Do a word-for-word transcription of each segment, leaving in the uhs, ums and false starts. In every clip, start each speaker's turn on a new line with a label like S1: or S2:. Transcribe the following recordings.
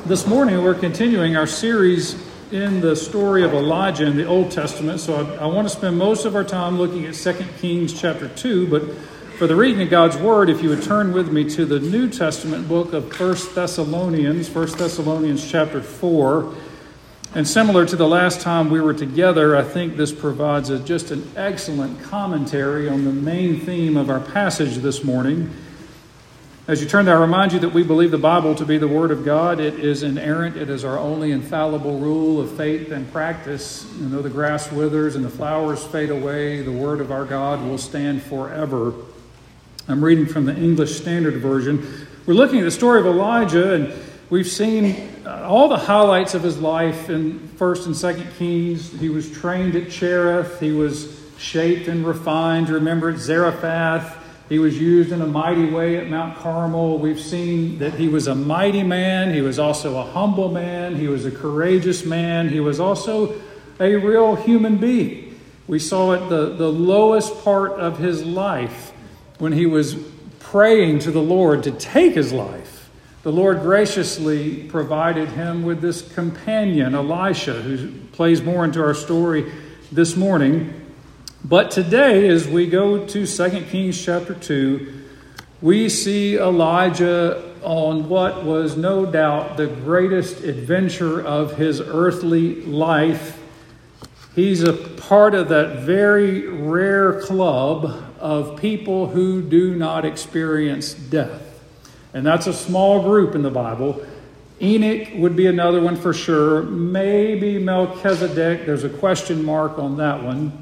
S1: This morning we're continuing our series in the story of Elijah in the Old Testament. So I, I want to spend most of our time looking at Second Kings chapter two, but for the reading of God's Word, if you would turn with me to the New Testament book of First Thessalonians, First Thessalonians chapter four. And similar to the last time we were together, I think this provides a, just an excellent commentary on the main theme of our passage this morning. As you turn there, I remind you that we believe the Bible to be the Word of God. It is inerrant. It is our only infallible rule of faith and practice. And though the grass withers and the flowers fade away, the Word of our God will stand forever. I'm reading from the English Standard Version. We're looking at the story of Elijah, and we've seen all the highlights of his life in First and Second Kings. He was trained at Cherith. He was shaped and refined. Remember at Zarephath. He was used in a mighty way at Mount Carmel. We've seen that he was a mighty man. He was also a humble man. He was a courageous man. He was also a real human being. We saw at the, the lowest part of his life when he was praying to the Lord to take his life. The Lord graciously provided him with this companion, Elisha, who plays more into our story this morning. But today, as we go to Second Kings chapter two, we see Elijah on what was no doubt the greatest adventure of his earthly life. He's a part of that very rare club of people who do not experience death. And that's a small group in the Bible. Enoch would be another one for sure. Maybe Melchizedek. There's a question mark on that one.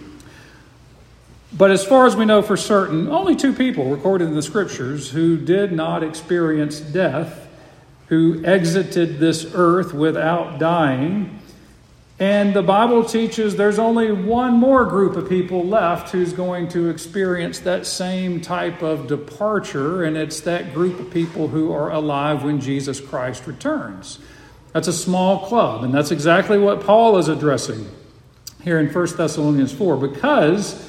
S1: But as far as we know for certain, only two people recorded in the Scriptures who did not experience death, who exited this earth without dying. And the Bible teaches there's only one more group of people left who's going to experience that same type of departure, and it's that group of people who are alive when Jesus Christ returns. That's a small club, and that's exactly what Paul is addressing here in First Thessalonians four, because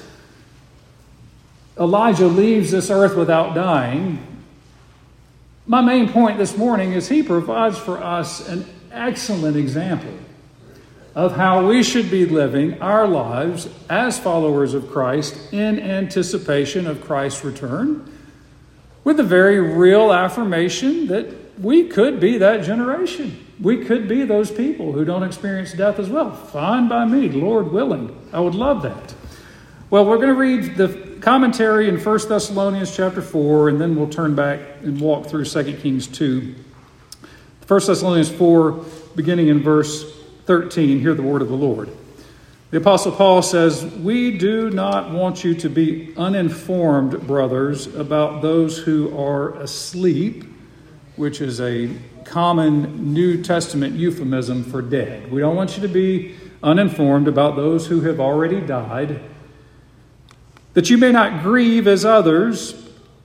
S1: Elijah leaves this earth without dying. My main point this morning is he provides for us an excellent example of how we should be living our lives as followers of Christ in anticipation of Christ's return, with the very real affirmation that we could be that generation. We could be those people who don't experience death as well. Fine by me, Lord willing. I would love that. Well, we're going to read the commentary in First Thessalonians chapter four, and then we'll turn back and walk through Second Kings two. First Thessalonians four, beginning in verse thirteen, hear the word of the Lord. The Apostle Paul says, "We do not want you to be uninformed, brothers, about those who are asleep," which is a common New Testament euphemism for dead. We don't want you to be uninformed about those who have already died, that you may not grieve as others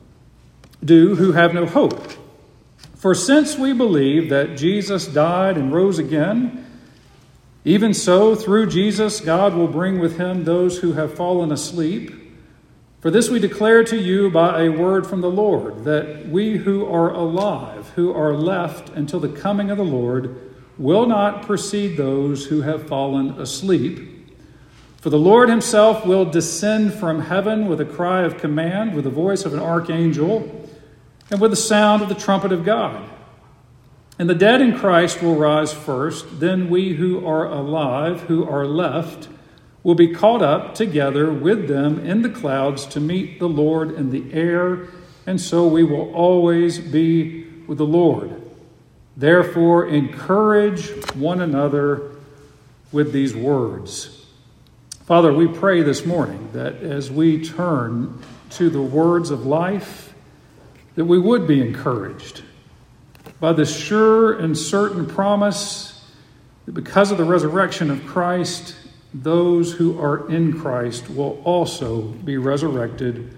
S1: do who have no hope. For since we believe that Jesus died and rose again, even so, through Jesus, God will bring with him those who have fallen asleep. For this we declare to you by a word from the Lord, that we who are alive, who are left until the coming of the Lord, will not precede those who have fallen asleep. For the Lord himself will descend from heaven with a cry of command, with the voice of an archangel, and with the sound of the trumpet of God. And the dead in Christ will rise first. Then we who are alive, who are left, will be caught up together with them in the clouds to meet the Lord in the air, and so we will always be with the Lord. Therefore, encourage one another with these words." Father, we pray this morning that as we turn to the words of life, that we would be encouraged by the sure and certain promise that because of the resurrection of Christ, those who are in Christ will also be resurrected.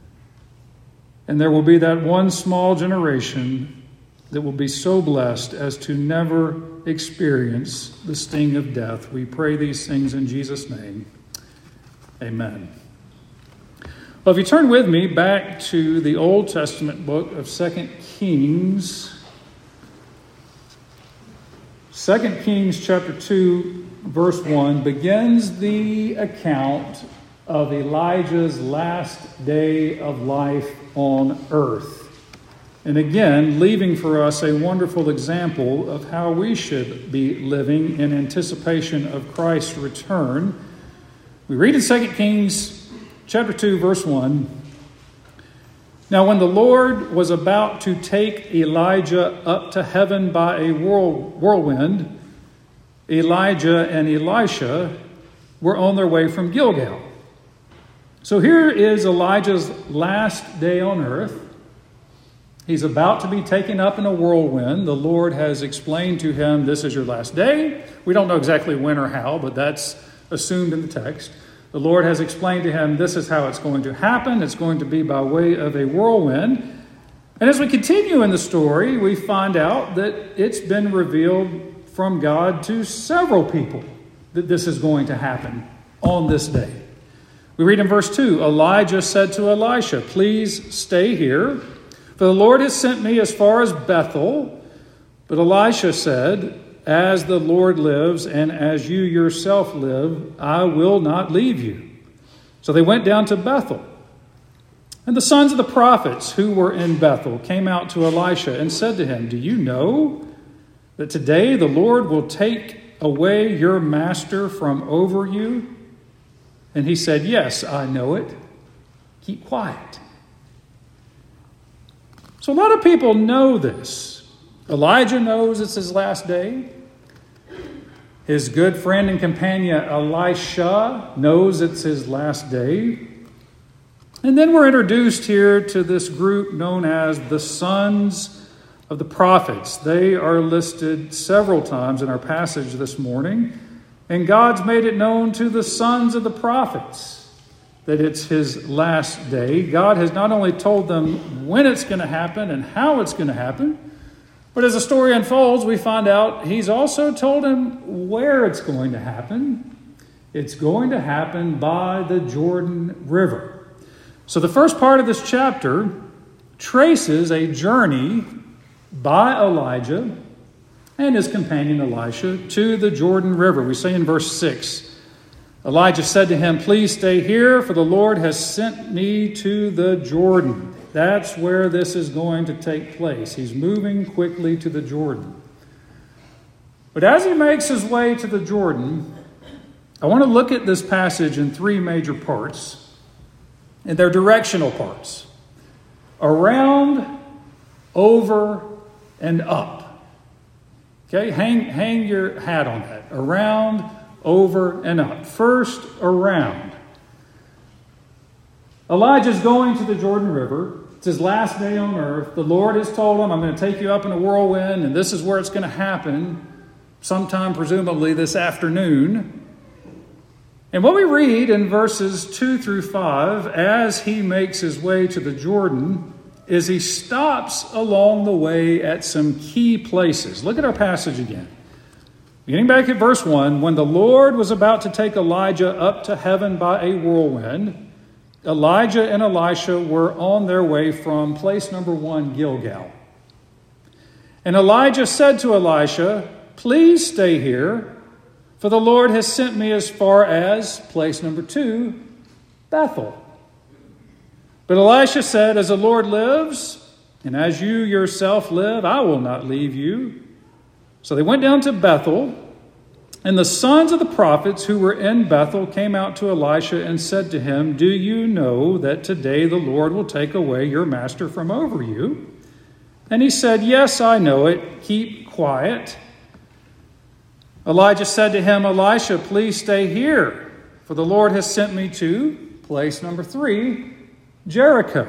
S1: And there will be that one small generation that will be so blessed as to never experience the sting of death. We pray these things in Jesus' name. Amen. Well, if you turn with me back to the Old Testament book of Second Kings, Second Kings chapter two, verse one begins the account of Elijah's last day of life on earth. And again, leaving for us a wonderful example of how we should be living in anticipation of Christ's return. We read in Second Kings chapter two, verse one. Now, when the Lord was about to take Elijah up to heaven by a whirlwind, Elijah and Elisha were on their way from Gilgal. So here is Elijah's last day on earth. He's about to be taken up in a whirlwind. The Lord has explained to him, this is your last day. We don't know exactly when or how, but that's assumed in the text. The Lord has explained to him, this is how it's going to happen. It's going to be by way of a whirlwind. And as we continue in the story, we find out that it's been revealed from God to several people that this is going to happen on this day. We read in verse two, Elijah said to Elisha, please stay here, for the Lord has sent me as far as Bethel. But Elisha said, as the Lord lives and as you yourself live, I will not leave you. So they went down to Bethel. And the sons of the prophets who were in Bethel came out to Elisha and said to him, do you know that today the Lord will take away your master from over you? And he said, yes, I know it. Keep quiet. So a lot of people know this. Elijah knows it's his last day. His good friend and companion Elisha knows it's his last day. And then we're introduced here to this group known as the sons of the prophets. They are listed several times in our passage this morning. And God's made it known to the sons of the prophets that it's his last day. God has not only told them when it's going to happen and how it's going to happen, but as the story unfolds, we find out he's also told him where it's going to happen. It's going to happen by the Jordan River. So the first part of this chapter traces a journey by Elijah and his companion Elisha to the Jordan River. We say in verse six, Elijah said to him, please stay here, for the Lord has sent me to the Jordan. That's where this is going to take place. He's moving quickly to the Jordan. But as he makes his way to the Jordan, I want to look at this passage in three major parts. And they're directional parts. Around, over, and up. Okay, hang, hang your hat on that. Around, over, and up. First, around. Elijah's going to the Jordan River. It's his last day on earth. The Lord has told him, I'm going to take you up in a whirlwind, and this is where it's going to happen, sometime presumably this afternoon. And what we read in verses two through five, as he makes his way to the Jordan, is he stops along the way at some key places. Look at our passage again. Beginning back at verse one, when the Lord was about to take Elijah up to heaven by a whirlwind, Elijah and Elisha were on their way from place number one, Gilgal. And Elijah said to Elisha, please stay here, for the Lord has sent me as far as place number two, Bethel. But Elisha said, as the Lord lives, and as you yourself live, I will not leave you. So they went down to Bethel, and the sons of the prophets who were in Bethel came out to Elisha and said to him, do you know that today the Lord will take away your master from over you? And he said, yes, I know it. Keep quiet. Elijah said to him, Elisha, please stay here, for the Lord has sent me to place number three, Jericho.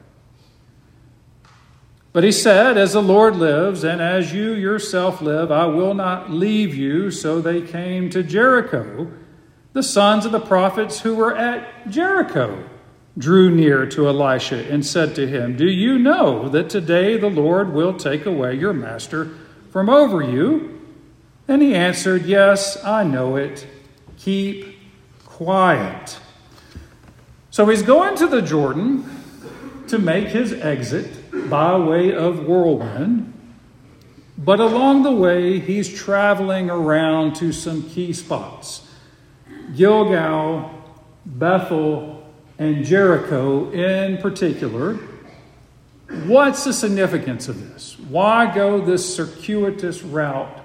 S1: But he said, as the Lord lives, and as you yourself live, I will not leave you. So they came to Jericho. The sons of the prophets who were at Jericho drew near to Elisha and said to him, do you know that today the Lord will take away your master from over you? And he answered, yes, I know it. Keep quiet. So he's going to the Jordan to make his exit by way of whirlwind. But along the way, he's traveling around to some key spots. Gilgal, Bethel, and Jericho in particular. What's the significance of this? Why go this circuitous route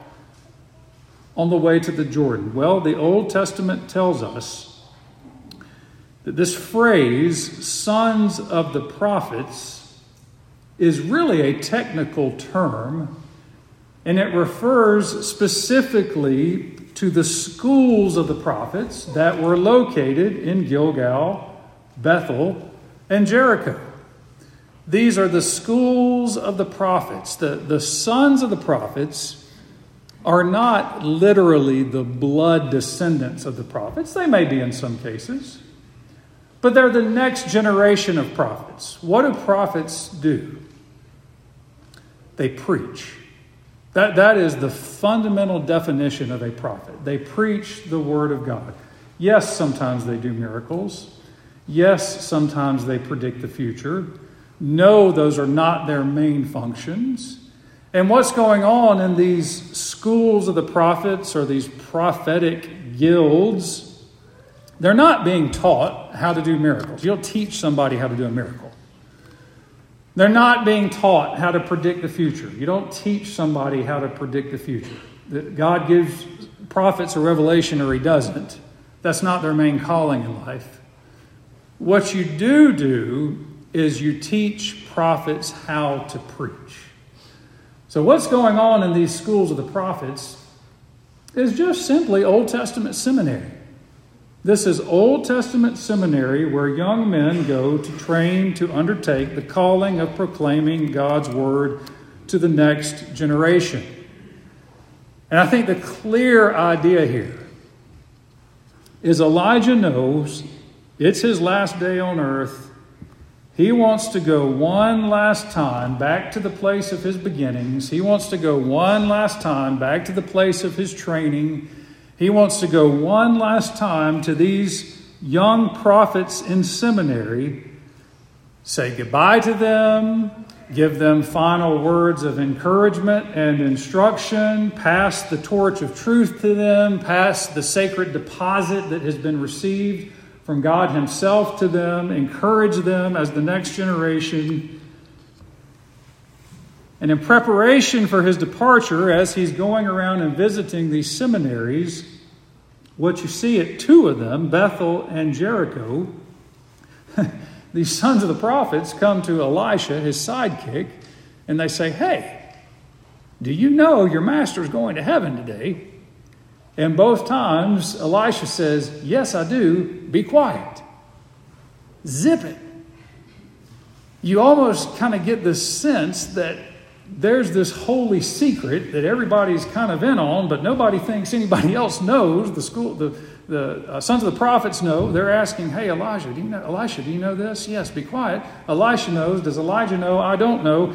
S1: on the way to the Jordan? Well, the Old Testament tells us that this phrase, sons of the prophets, is really a technical term, and it refers specifically to the schools of the prophets that were located in Gilgal, Bethel, and Jericho. These are the schools of the prophets. The, the sons of the prophets are not literally the blood descendants of the prophets. They may be in some cases. But they're the next generation of prophets. What do prophets do? They preach. That, that is the fundamental definition of a prophet. They preach the word of God. Yes, sometimes they do miracles. Yes, sometimes they predict the future. No, those are not their main functions. And what's going on in these schools of the prophets or these prophetic guilds, they're not being taught how to do miracles. You'll teach somebody how to do a miracle. They're not being taught how to predict the future. You don't teach somebody how to predict the future. God gives prophets a revelation or he doesn't. That's not their main calling in life. What you do do is you teach prophets how to preach. So what's going on in these schools of the prophets is just simply Old Testament seminary. This is Old Testament seminary where young men go to train to undertake the calling of proclaiming God's word to the next generation. And I think the clear idea here is Elijah knows it's his last day on earth. He wants to go one last time back to the place of his beginnings. He wants to go one last time back to the place of his training. He wants to go one last time to these young prophets in seminary, say goodbye to them, give them final words of encouragement and instruction, pass the torch of truth to them, pass the sacred deposit that has been received from God himself to them, encourage them as the next generation. And in preparation for his departure, as he's going around and visiting these seminaries, what you see at two of them, Bethel and Jericho, these sons of the prophets come to Elisha, his sidekick, and they say, "Hey, do you know your master's going to heaven today?" And both times, Elisha says, "Yes, I do. Be quiet." Zip it. You almost kind of get this sense that there's this holy secret that everybody's kind of in on, but nobody thinks anybody else knows. The school, the, the uh, sons of the prophets know. They're asking, "Hey, Elijah, do you know? Elisha, do you know this?" "Yes, be quiet." Elisha knows. Does Elijah know? I don't know.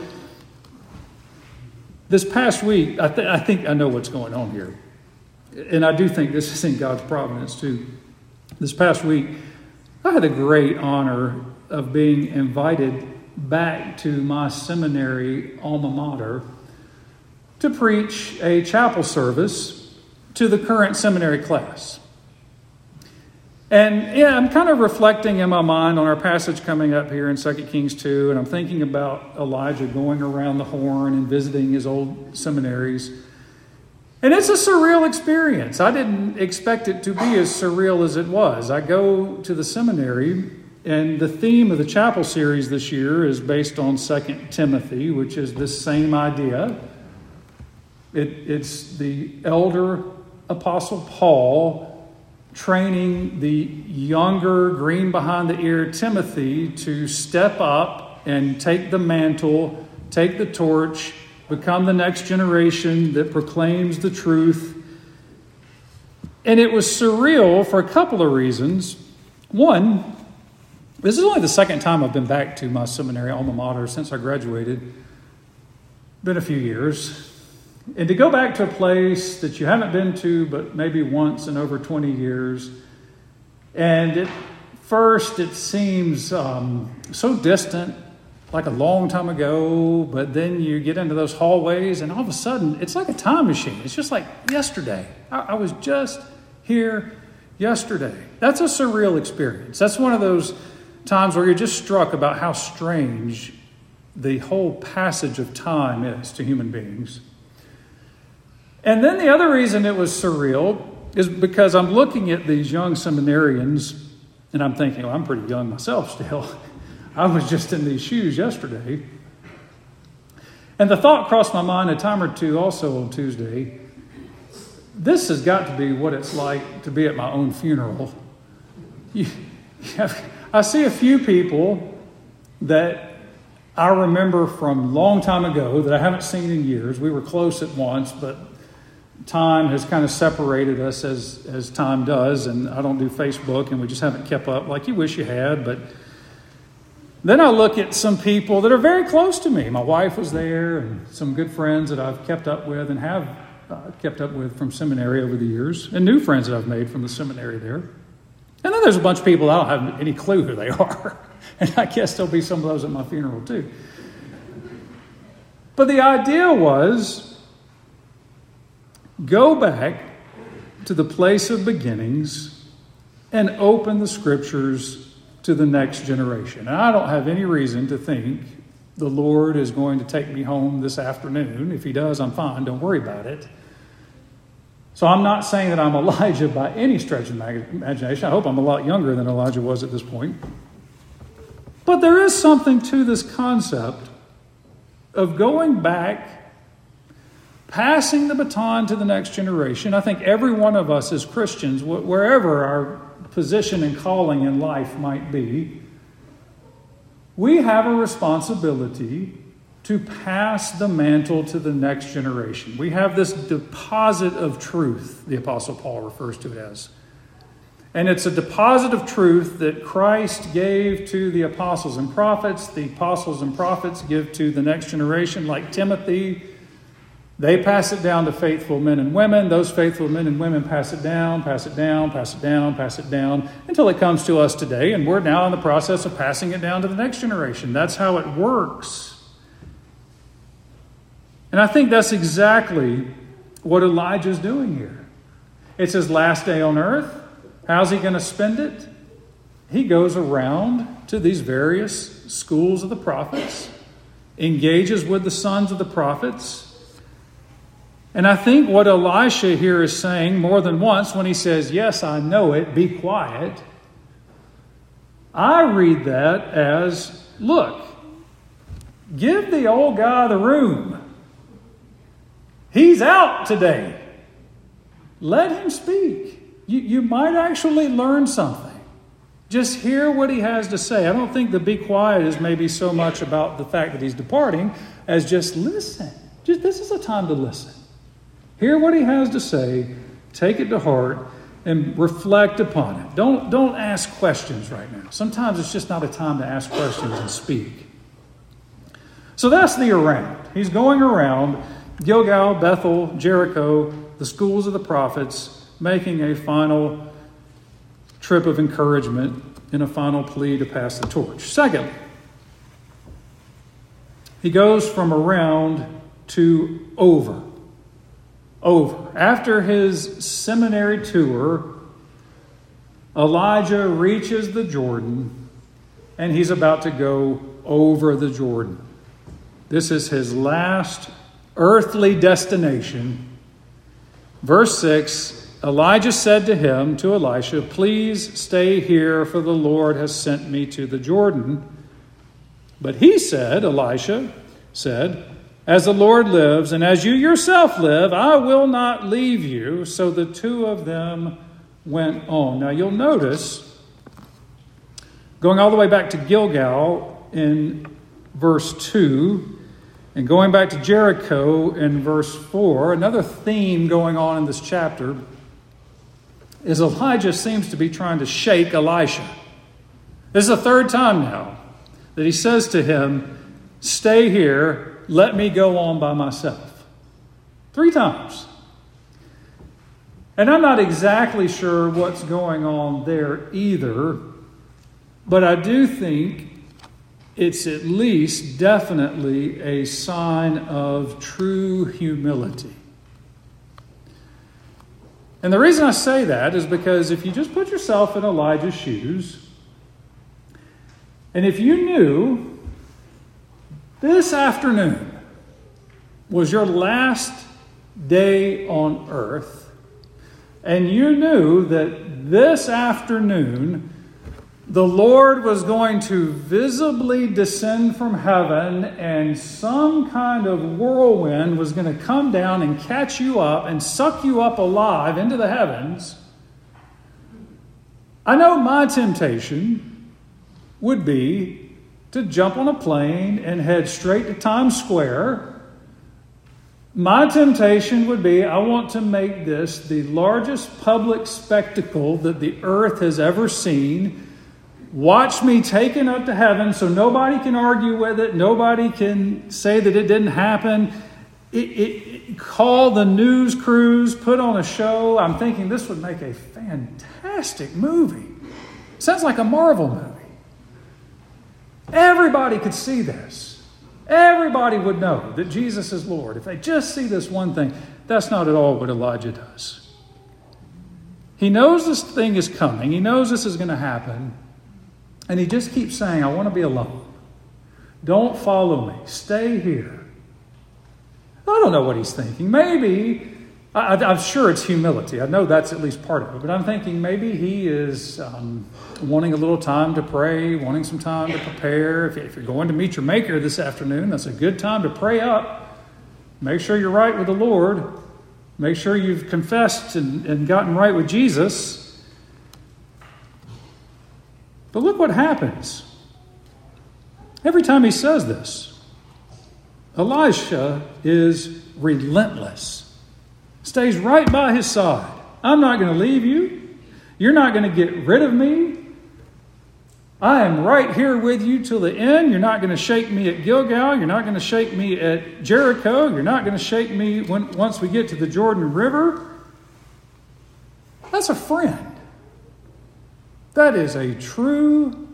S1: This past week, I, th- I think I know what's going on here. And I do think this is in God's providence too. This past week, I had the great honor of being invited back to my seminary alma mater to preach a chapel service to the current seminary class. And yeah, I'm kind of reflecting in my mind on our passage coming up here in Second Kings two, and I'm thinking about Elijah going around the horn and visiting his old seminaries. And it's a surreal experience. I didn't expect it to be as surreal as it was. I go to the seminary, and the theme of the chapel series this year is based on Second Timothy, which is this same idea. It, it's the elder apostle Paul training the younger, green behind the ear Timothy to step up and take the mantle, take the torch, become the next generation that proclaims the truth. And it was surreal for a couple of reasons. One, this is only the second time I've been back to my seminary alma mater since I graduated. Been a few years. And to go back to a place that you haven't been to but maybe once in over twenty years. And at first it seems um, so distant, like a long time ago, but then you get into those hallways and all of a sudden it's like a time machine. It's just like yesterday. I, I was just here yesterday. That's a surreal experience. That's one of those times where you're just struck about how strange the whole passage of time is to human beings. And then the other reason it was surreal is because I'm looking at these young seminarians and I'm thinking, well, I'm pretty young myself still. I was just in these shoes yesterday. And the thought crossed my mind a time or two also on Tuesday. This has got to be what it's like to be at my own funeral. You, you have, I see a few people that I remember from a long time ago that I haven't seen in years. We were close at once, but time has kind of separated us as, as time does. And I don't do Facebook, and we just haven't kept up like you wish you had. But then I look at some people that are very close to me. My wife was there, and some good friends that I've kept up with and have uh, kept up with from seminary over the years, and new friends that I've made from the seminary there. And then there's a bunch of people I don't have any clue who they are. And I guess there'll be some of those at my funeral too. But the idea was, go back to the place of beginnings and open the Scriptures to the next generation. And I don't have any reason to think the Lord is going to take me home this afternoon. If He does, I'm fine. Don't worry about it. So I'm not saying that I'm Elijah by any stretch of imagination. I hope I'm a lot younger than Elijah was at this point. But there is something to this concept of going back, passing the baton to the next generation. I think every one of us as Christians, wherever our position and calling in life might be, we have a responsibility to pass the mantle to the next generation. We have this deposit of truth, the Apostle Paul refers to it as. And it's a deposit of truth that Christ gave to the apostles and prophets. The apostles and prophets give to the next generation, like Timothy. They pass it down to faithful men and women. Those faithful men and women pass it down, pass it down, pass it down, pass it down, until it comes to us today. And we're now in the process of passing it down to the next generation. That's how it works. And I think that's exactly what Elijah's doing here. It's his last day on earth. How's he going to spend it? He goes around to these various schools of the prophets, engages with the sons of the prophets. And I think what Elisha here is saying more than once when he says, yes, I know it, be quiet. I read that as, look, give the old guy the room. He's out today. Let him speak. You, you might actually learn something. Just hear what he has to say. I don't think the be quiet is maybe so much about the fact that he's departing as just listen. Just this is a time to listen. Hear what he has to say, take it to heart, and reflect upon it. Don't, don't ask questions right now. Sometimes it's just not a time to ask questions and speak. So that's the around. He's going around Gilgal, Bethel, Jericho, the schools of the prophets, making a final trip of encouragement and a final plea to pass the torch. Second, he goes from around to over. Over. After his seminary tour, Elijah reaches the Jordan, and he's about to go over the Jordan. This is his last earthly destination. Verse six, Elijah said to him, to Elisha, please stay here, for the Lord has sent me to the Jordan. But he said, Elisha said, as the Lord lives, and as you yourself live, I will not leave you. So the two of them went on. Now you'll notice, going all the way back to Gilgal in verse two, and going back to Jericho in verse four, another theme going on in this chapter is Elijah seems to be trying to shake Elisha. This is the third time now that he says to him, stay here, let me go on by myself. Three times. And I'm not exactly sure what's going on there either, but I do think it's at least definitely a sign of true humility. And the reason I say that is because if you just put yourself in Elijah's shoes, and if you knew this afternoon was your last day on earth, and you knew that this afternoon the Lord was going to visibly descend from heaven and some kind of whirlwind was going to come down and catch you up and suck you up alive into the heavens, I know my temptation would be to jump on a plane and head straight to Times Square. My temptation would be, I want to make this the largest public spectacle that the earth has ever seen. Watch me taken up to heaven so nobody can argue with it. Nobody can say that it didn't happen. It, it, it, call the news crews, put on a show. I'm thinking this would make a fantastic movie. Sounds like a Marvel movie. Everybody could see this. Everybody would know that Jesus is Lord. If they just see this one thing, that's not at all what Elijah does. He knows this thing is coming. He knows this is going to happen. And he just keeps saying, I want to be alone. Don't follow me. Stay here. I don't know what he's thinking. Maybe, I, I'm sure it's humility. I know that's at least part of it. But I'm thinking maybe he is um, wanting a little time to pray, wanting some time to prepare. If, if you're going to meet your Maker this afternoon, that's a good time to pray up. Make sure you're right with the Lord. Make sure you've confessed and, and gotten right with Jesus. But look what happens. Every time he says this, Elisha is relentless. Stays right by his side. I'm not going to leave you. You're not going to get rid of me. I am right here with you till the end. You're not going to shake me at Gilgal. You're not going to shake me at Jericho. You're not going to shake me when, once we get to the Jordan River. That's a friend. That is a true,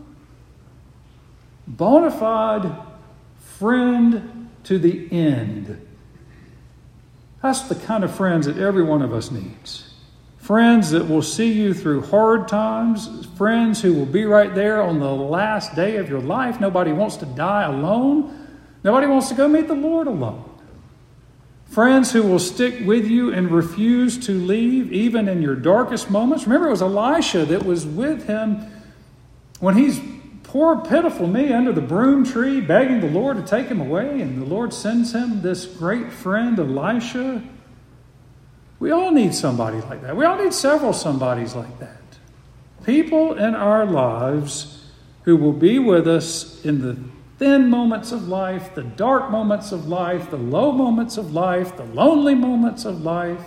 S1: bona fide friend to the end. That's the kind of friends that every one of us needs. Friends that will see you through hard times. Friends who will be right there on the last day of your life. Nobody wants to die alone. Nobody wants to go meet the Lord alone. Friends who will stick with you and refuse to leave even in your darkest moments. Remember, it was Elisha that was with him when he's poor, pitiful me under the broom tree begging the Lord to take him away. And the Lord sends him this great friend, Elisha. We all need somebody like that. We all need several somebodies like that. People in our lives who will be with us in the thin moments of life, the dark moments of life, the low moments of life, the lonely moments of life.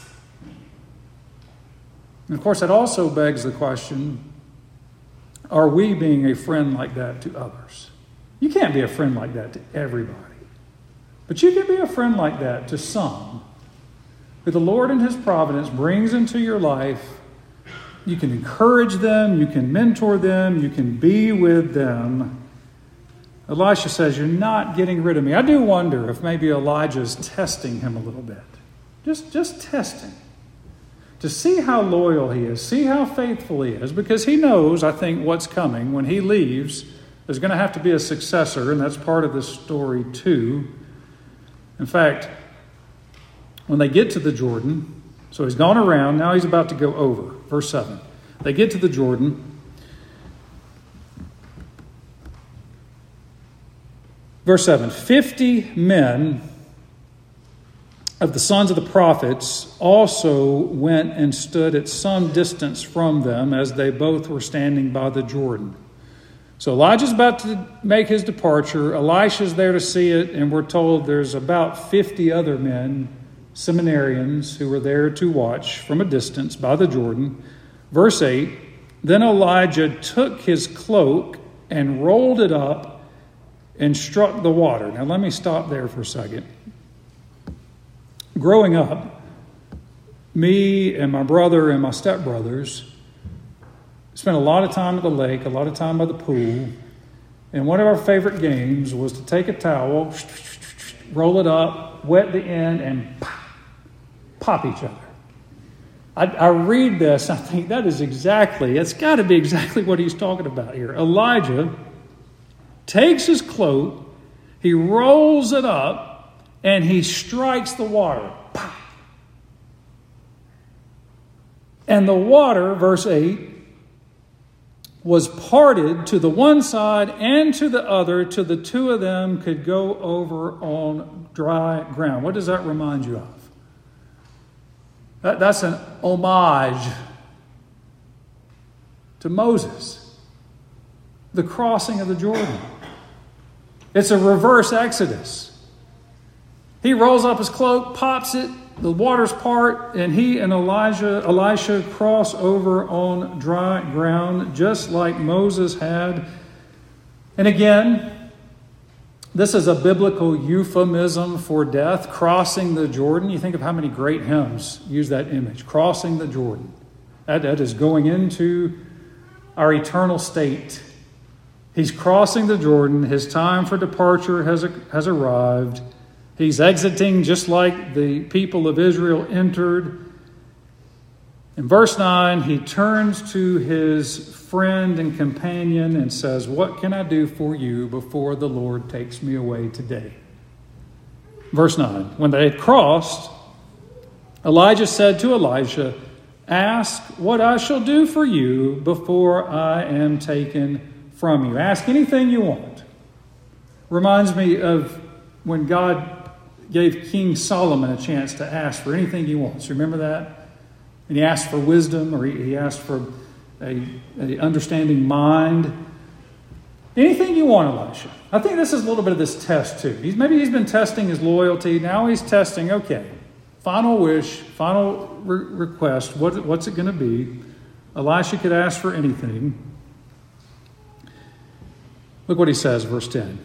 S1: And of course, that also begs the question, are we being a friend like that to others? You can't be a friend like that to everybody. But you can be a friend like that to some who the Lord in His providence brings into your life. You can encourage them, you can mentor them, you can be with them. Elisha says, you're not getting rid of me. I do wonder if maybe Elijah's testing him a little bit. Just, just testing. To see how loyal he is, see how faithful he is, because he knows, I think, what's coming. When he leaves, there's going to have to be a successor, and that's part of this story too. In fact, when they get to the Jordan, so he's gone around, now he's about to go over. Verse seven. They get to the Jordan. Verse seven, fifty men of the sons of the prophets also went and stood at some distance from them as they both were standing by the Jordan. So Elijah's about to make his departure. Elisha's there to see it, and we're told there's about fifty other men, seminarians, who were there to watch from a distance by the Jordan. Verse eight, then Elijah took his cloak and rolled it up and struck the water. Now let me stop there for a second. Growing up, me and my brother and my stepbrothers spent a lot of time at the lake, a lot of time by the pool. And one of our favorite games was to take a towel, roll it up, wet the end, and pop, pop each other. I, I read this, I think that is exactly, it's got to be exactly what he's talking about here. Elijah takes his cloak, he rolls it up, and he strikes the water. Pop. And the water, verse eight, was parted to the one side and to the other, till the two of them could go over on dry ground. What does that remind you of? That, that's an homage to Moses, the crossing of the Jordan. It's a reverse Exodus. He rolls up his cloak, pops it, the waters part, and he and Elijah, Elisha cross over on dry ground, just like Moses had. And again, this is a biblical euphemism for death, crossing the Jordan. You think of how many great hymns use that image, crossing the Jordan. That, that is going into our eternal state. He's crossing the Jordan. His time for departure has, has arrived. He's exiting just like the people of Israel entered. In verse nine, he turns to his friend and companion and says, "What can I do for you before the Lord takes me away today?" Verse nine, when they had crossed, Elijah said to Elisha, "Ask what I shall do for you before I am taken from you." Ask anything you want. Reminds me of when God gave King Solomon a chance to ask for anything he wants. Remember that? And he asked for wisdom, or he, he asked for a, a understanding mind. Anything you want, Elisha. I think this is a little bit of this test too. He's, maybe he's been testing his loyalty. Now he's testing, okay, final wish, final re- request. What, what's it going to be? Elisha could ask for anything. Look what he says, verse ten.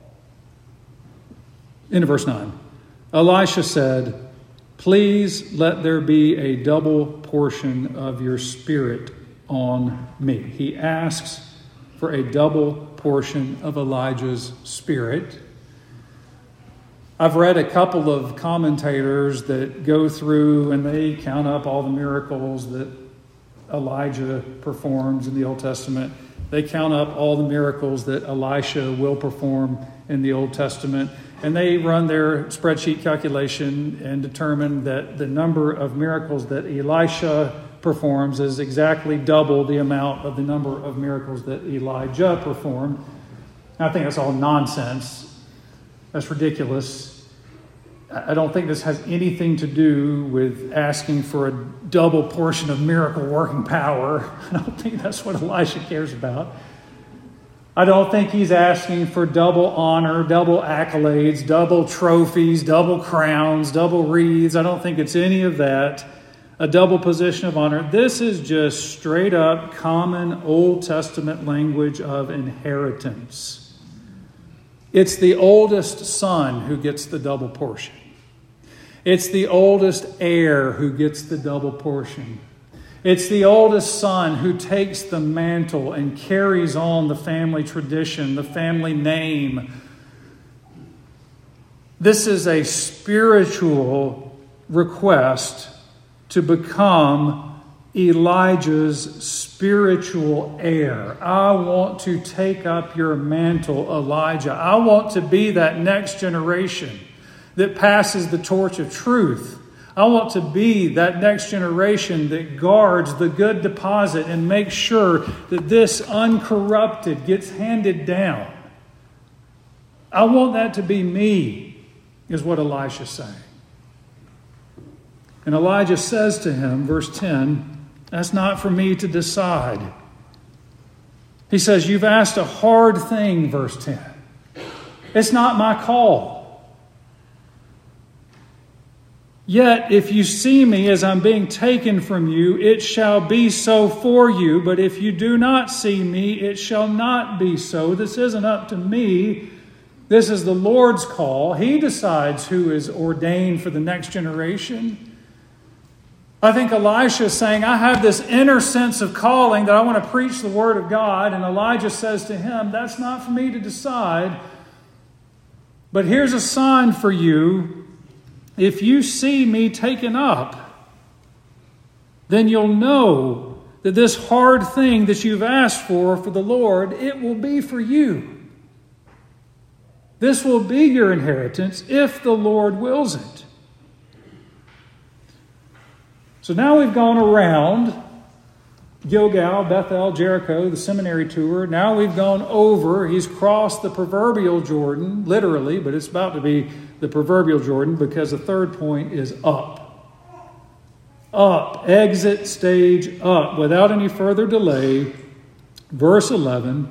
S1: Into verse nine. Elisha said, "Please let there be a double portion of your spirit on me." He asks for a double portion of Elijah's spirit. I've read a couple of commentators that go through and they count up all the miracles that Elijah performs in the Old Testament. They count up all the miracles that Elisha will perform in the Old Testament. And they run their spreadsheet calculation and determine that the number of miracles that Elisha performs is exactly double the amount of the number of miracles that Elijah performed. I think that's all nonsense. That's ridiculous. I don't think this has anything to do with asking for a double portion of miracle working power. I don't think that's what Elisha cares about. I don't think he's asking for double honor, double accolades, double trophies, double crowns, double wreaths. I don't think it's any of that. A double position of honor. This is just straight up common Old Testament language of inheritance. It's the oldest son who gets the double portion. It's the oldest heir who gets the double portion. It's the oldest son who takes the mantle and carries on the family tradition, the family name. This is a spiritual request to become Elijah's spiritual heir. I want to take up your mantle, Elijah. I want to be that next generation that passes the torch of truth. I want to be that next generation that guards the good deposit and makes sure that this uncorrupted gets handed down. I want that to be me, is what Elisha's saying. And Elijah says to him, verse ten, "That's not for me to decide." He says, "You've asked a hard thing," verse ten. "It's not my call. Yet, if you see me as I'm being taken from you, it shall be so for you. But if you do not see me, it shall not be so." This isn't up to me. This is the Lord's call. He decides who is ordained for the next generation. I think Elisha is saying, I have this inner sense of calling that I want to preach the word of God. And Elijah says to him, that's not for me to decide. But here's a sign for you. If you see me taken up, then you'll know that this hard thing that you've asked for for the Lord, it will be for you. This will be your inheritance if the Lord wills it. So now we've gone around Gilgal, Bethel, Jericho, the seminary tour. Now we've gone over. He's crossed the proverbial Jordan, literally, but it's about to be the proverbial Jordan because the third point is up. Up. Exit stage up. Without any further delay, verse eleven.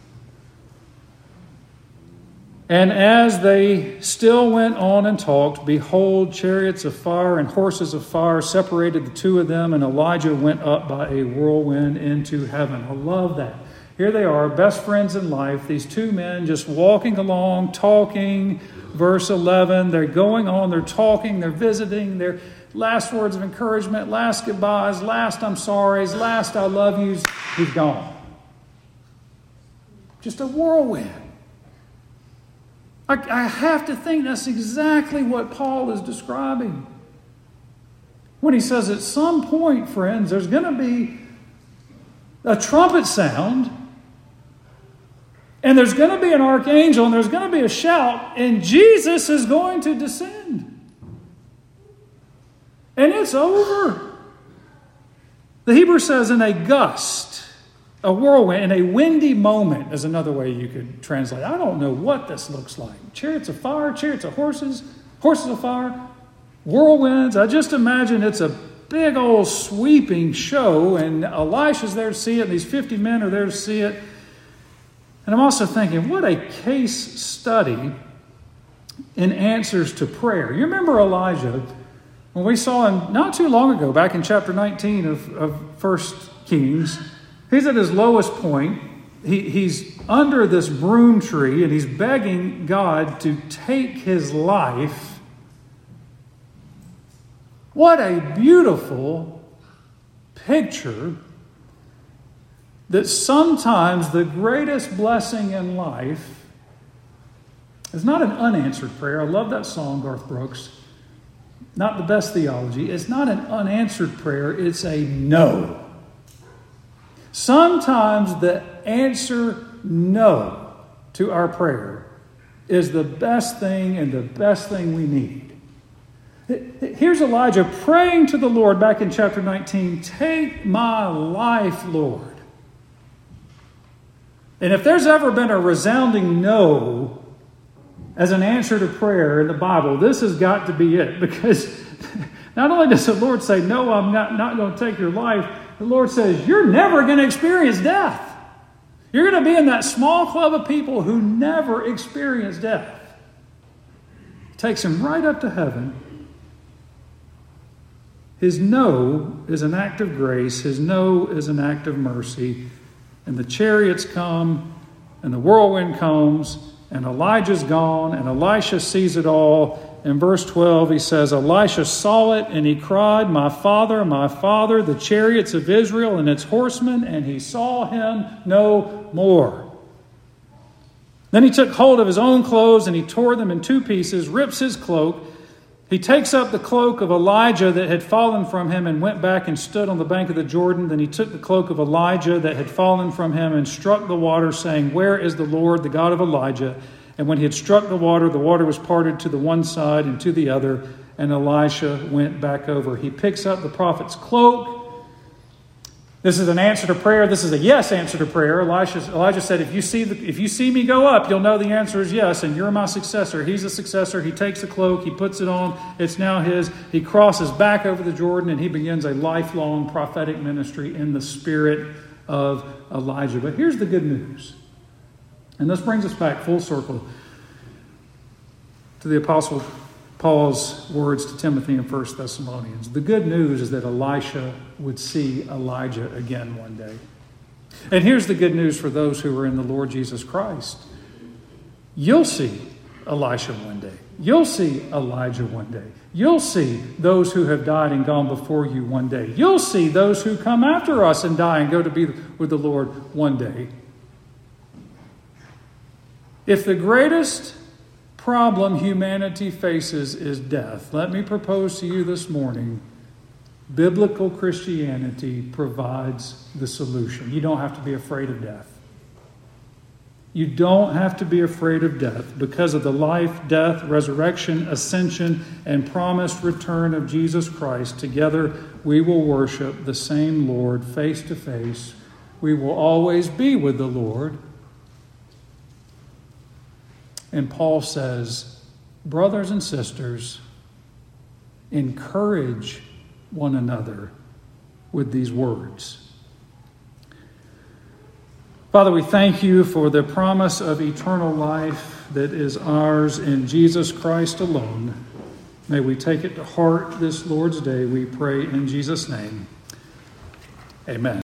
S1: And as they still went on and talked, behold, chariots of fire and horses of fire separated the two of them, and Elijah went up by a whirlwind into heaven. I love that. Here they are, best friends in life, these two men just walking along, talking. Verse eleven, they're going on, they're talking, they're visiting, their last words of encouragement, last goodbyes, last I'm sorry's, last I love you's, he's gone. Just a whirlwind. I, I have to think that's exactly what Paul is describing. When he says at some point, friends, there's going to be a trumpet sound, and there's going to be an archangel, and there's going to be a shout, and Jesus is going to descend. And it's over. The Hebrew says in a gust. A whirlwind, in a windy moment is another way you could translate. I don't know what this looks like. Chariots of fire, chariots of horses, horses of fire, whirlwinds. I just imagine it's a big old sweeping show, and Elisha's there to see it, and these fifty men are there to see it. And I'm also thinking, what a case study in answers to prayer. You remember Elijah, when we saw him not too long ago, back in chapter nineteen of, of First Kings. He's at his lowest point. He, he's under this broom tree and he's begging God to take his life. What a beautiful picture that sometimes the greatest blessing in life is not an unanswered prayer. I love that song, Garth Brooks. Not the best theology. It's not an unanswered prayer. It's a no. Sometimes the answer no to our prayer is the best thing and the best thing we need. Here's Elijah praying to the Lord back in chapter nineteen, take my life, Lord. And if there's ever been a resounding no as an answer to prayer in the Bible, this has got to be it. Because not only does the Lord say, no, I'm not, not going to take your life, the Lord says, you're never going to experience death. You're going to be in that small club of people who never experience death. It takes him right up to heaven. His no is an act of grace. His no is an act of mercy. And the chariots come, and the whirlwind comes, and Elijah's gone, and Elisha sees it all. In verse twelve, he says, Elisha saw it, and he cried, my father, my father, the chariots of Israel and its horsemen, and he saw him no more. Then he took hold of his own clothes, and he tore them in two pieces, rips his cloak. He takes up the cloak of Elijah that had fallen from him and went back and stood on the bank of the Jordan. Then he took the cloak of Elijah that had fallen from him and struck the water, saying, where is the Lord, the God of Elijah? And when he had struck the water, the water was parted to the one side and to the other, and Elisha went back over. He picks up the prophet's cloak. This is an answer to prayer. This is a yes answer to prayer. Elisha, Elijah said, if you see the, if you see me go up, you'll know the answer is yes, and you're my successor. He's a successor. He takes the cloak. He puts it on. It's now his. He crosses back over the Jordan, and he begins a lifelong prophetic ministry in the spirit of Elijah. But here's the good news. And this brings us back full circle to the Apostle Paul's words to Timothy in First Thessalonians. The good news is that Elisha would see Elijah again one day. And here's the good news for those who are in the Lord Jesus Christ. You'll see Elisha one day. You'll see Elijah one day. You'll see those who have died and gone before you one day. You'll see those who come after us and die and go to be with the Lord one day. If the greatest problem humanity faces is death, let me propose to you this morning, biblical Christianity provides the solution. You don't have to be afraid of death. You don't have to be afraid of death because of the life, death, resurrection, ascension, and promised return of Jesus Christ. Together we will worship the same Lord face to face. We will always be with the Lord. And Paul says, brothers and sisters, encourage one another with these words. Father, we thank you for the promise of eternal life that is ours in Jesus Christ alone. May we take it to heart this Lord's Day, we pray in Jesus' name. Amen.